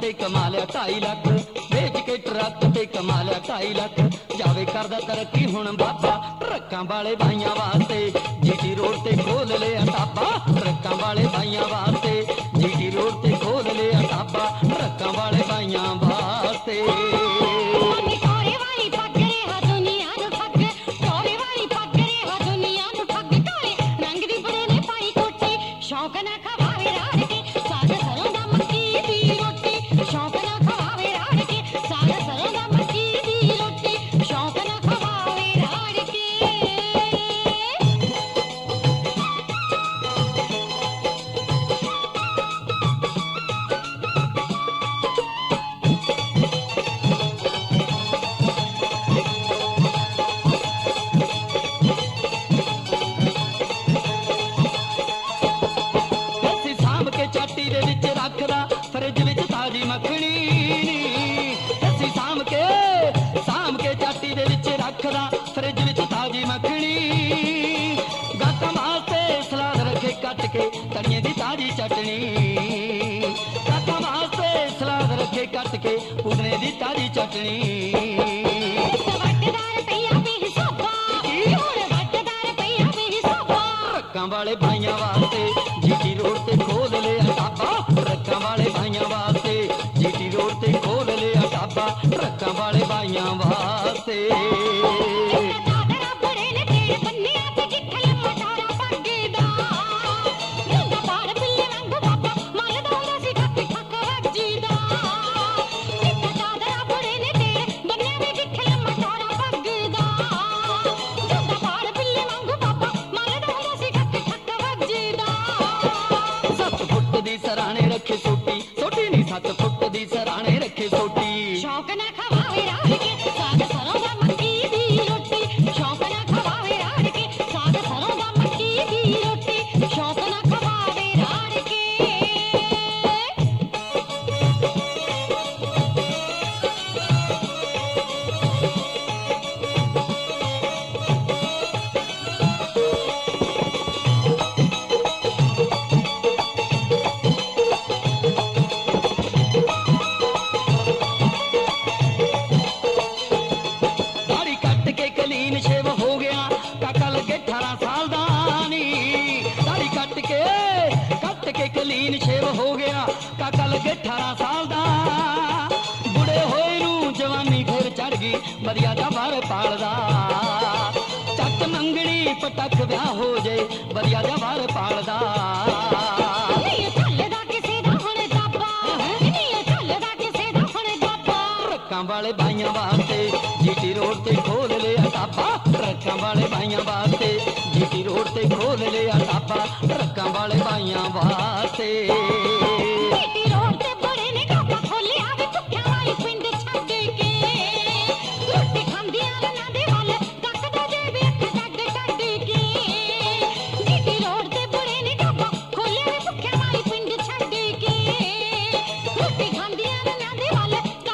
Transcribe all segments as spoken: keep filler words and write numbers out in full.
के कमा लिया ढाई लख, बेच के ट्रक ते कमा लिया ढाई लख, जावे करदा तरक्की हुण बाबा ट्रकां वाले भाइयां वास्ते। जीटी रोड ते खोल लिया ढाबा ट्रकां वाले भाइयां वास्ते, जीटी रोड ते खोल लिया ढाबा ट्रकां वाले भाइयां वास्ते। फ्रिज विच ताजी मखनी असी साम के साम के चाटी दे विच रखदा, फ्रिज विच ताजी मखनी गातां वास्ते सलाद रखे कट के तड़िए दी ताजी चटनी, गातां वास्ते सलाद रखे कट के पुदने दी ताजी चटनी। ट्रकां वाले भाइयां वास्ते जीटी रोड ते खोल लिया ढाबा ट्रकां वाले भाइयां वास्ते, जीटी रोड ते खोल लिया ढाबा ट्रकां वाले भाइयां वास्ते। सराणे रखे सोटी सोटी नी सत फुट दी सराणे रखे सोटी, शौक ना खवावे राड़ के साग सरों दा मक्की दी रोटी, शौक ना खवावे राड़ के साग सरों दा मक्की दी रोटी, शौक ना खवावे राड़ के। शेव हो गया काका लगे अठारह साल दा नी, दाढ़ी कट के कट के कलीन शेव हो गया काका लगे अठारह साल दा, बुढ़े होए नू जवानी फिर चढ़ गई वधिया दा बार पालदा, चट मंगनी पटक ब्याह हो जाए वधिया दा बार पालदा। ट्रकां वाले भाइयां वास्ते जीटी रोड ते खोल लिया ढाबा ट्रकां वाले भाइयां वास्ते, जीटी रोड ते खोल लिया ढाबा ट्रकां वाले भाइयां वास्ते। जीटी रोड ते बड़े ने ढाबा खोलिया वे भुक्खियां वाली पिंड छड्ड के, रोटी खांदियां रन्नां दे वल तकदा जे वे अख कड्ड कड्ड के, जीटी रोड ते बड़े ने ढाबा खोलिया वे भुक्खियां वाली पिंड छड्ड के, रोटी खांदियां रन्नां दे वल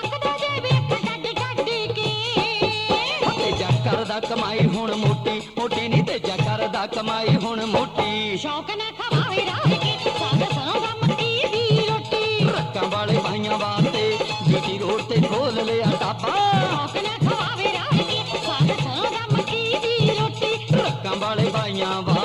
करदा कमाई हुण मोटी मोटी नी तेजा करदा कमाई हुण मोटी, शौक ना खवावे राड़ के साग सरों दा मक्की दी रोटी, ट्रकां वाले भाइयां वास्ते जीटी रोड ते खोल लिया ढाबा, शौक ना खवावे राड़ के साग सरों दा मक्की दी रोटी, ट्रकां वाले भाइयां वास्ते।